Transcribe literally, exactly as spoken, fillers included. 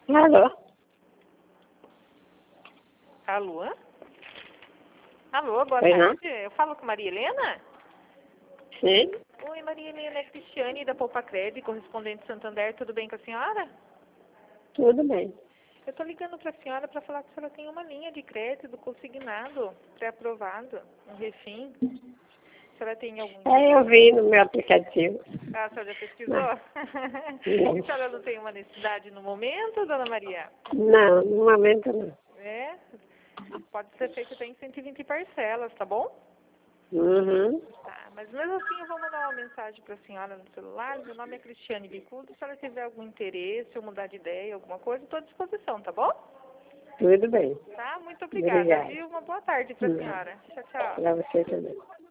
Alô? Alô? Alô, boa Oi, tarde. não? Eu falo com Maria Helena? Sim, Oi, Maria Helena, é Cristiane da Poupa Crédito, correspondente Santander. Tudo bem com a senhora? tudo bem. Eu estou ligando para a senhora para falar que a senhora tem uma linha de crédito consignado, pré-aprovado, um refim. A senhora tem algum É, eu interesse? vi no meu aplicativo. Ah, a senhora já pesquisou? Não, E a senhora não tem uma necessidade no momento, dona Maria? não, no momento não. É, pode ser feito até em cento e vinte parcelas, tá bom? Uhum. Tá, mas mesmo assim eu vou mandar uma mensagem para a senhora no celular. Meu nome é Cristiane Bicudo. Se a senhora tiver algum interesse ou mudar de ideia, alguma coisa, estou à disposição, tá bom? Tudo bem. Tá? Muito obrigada, Obrigada. viu? Uma boa tarde para a Não, senhora. Tchau, tchau. para você também.